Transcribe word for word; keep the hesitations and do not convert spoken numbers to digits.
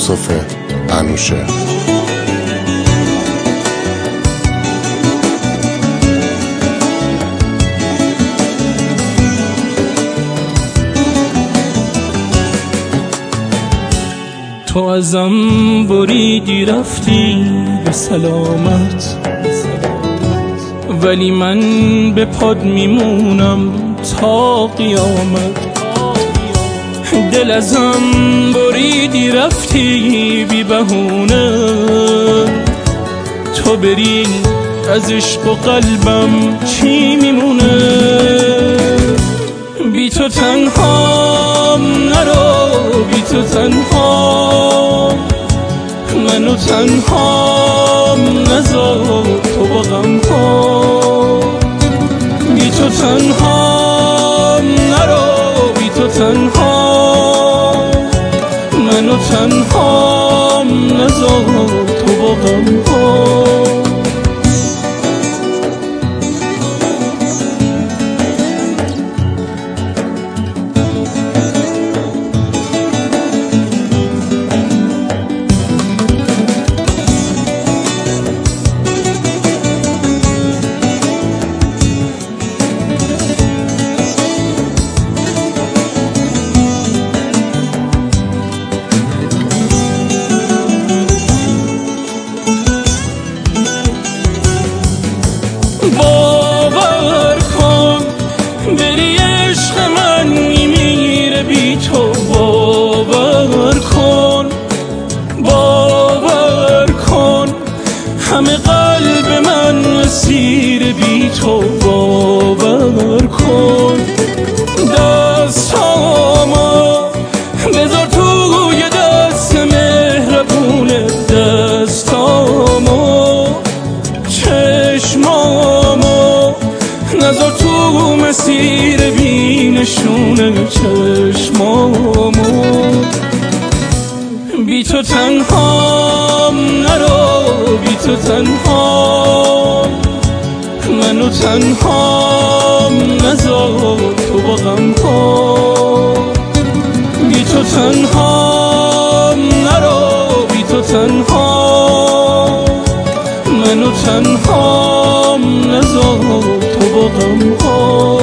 یوسف انوشه. تو ازم بریدی رفتی به سلامت، ولی من به پاد میمونم تا قیامت. دل ازم بریدی رفتی بی بهونه، تو بری از عشق و قلبم چی میمونه؟ بی تو تنهام نرو، بی تو تنهام منو تنهام نذار تو با غم ها. بی تو تنهام نرو، بی تو تنهام منو تنهام نذار تو با غم ها. باور کن بری عشق من میمیره بی تو، باور کن باور کن همه قلب من اسیر بی تو، باور کن. دستامو بذار توی دست مهربونه، دستامو چشمامو نذار تو مسیر بینشونه، چشمامو. بی تو تنهام نرو، بی تو تنهام منو تنهام نذار تو با غم ها. بی تو تنهام نرو، بی تو تنهام منو تنهام نذار تو با غم ها.